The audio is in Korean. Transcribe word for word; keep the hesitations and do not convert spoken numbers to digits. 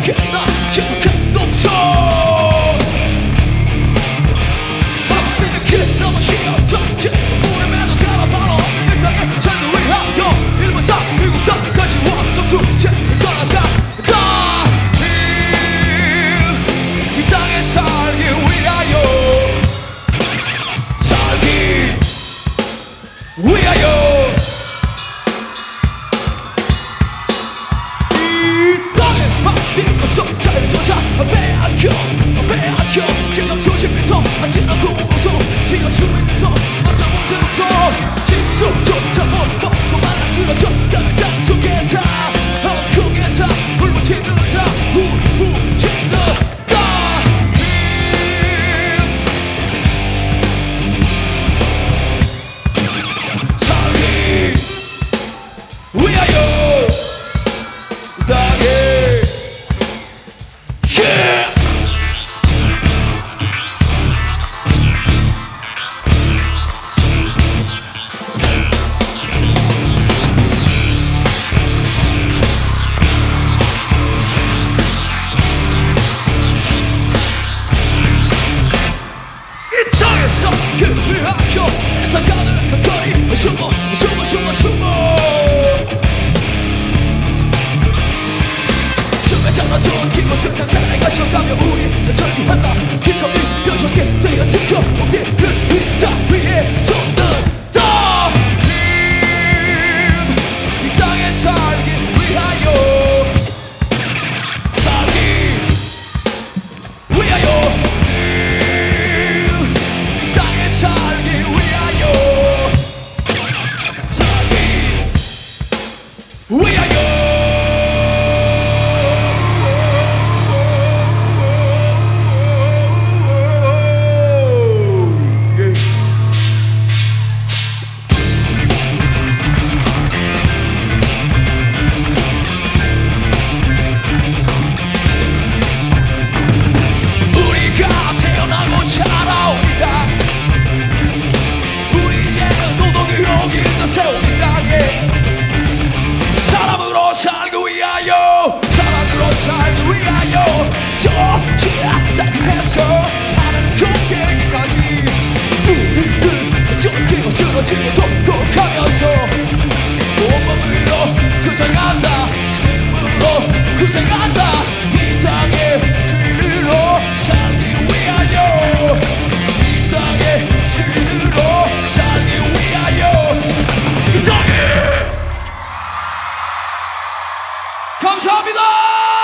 나 기억한 동선 사람들이 길 넘어 쉬었던 길 오래매도 가라 바로 없는 이 땅에 살기 위하여 일본 땅 미국 땅까지 원점 두채 떠나간다 이 땅에 살기 위하여 살기 위하여 자유조차 빼앗겨 빼앗겨 계속 수십 미터 지나고 웃어 뒤가 수백 미터 맞아 못해서 직속조차 못 먹고 말아 쓰러져 가는 땅 속에 다 헛구게 다 울부짖는 다 울부짖는 다 살기 위하여 땅에 그리하여 애써가는 그 거리 숨어 숨어 숨어 숨어 숨에 잠아둔 기곳을 상상에 갇혀가며 우리 절규한다 기꺼이 표정에 되어 지켜 우리를 이 땅 위에 쏟는다 이 땅에 살기 위하여 살기 위하여 살기 위하여 살기 위하여 우리가 태어나고 자라온 이 땅 여기 있는 새로운 이 땅에 사람으로 살기 위하여 사람으로 살기 위하여 저 지하 땅끝에서 하는 공개기까지 우리를 쫓기고 쓰러지고 독곡하면서 온몸으로 투쟁한다 힘으로 투쟁한다 이 땅의 주인으로 살기 위하여 이 땅의 주인으로 살기 위하여 이 땅에 감사합니다.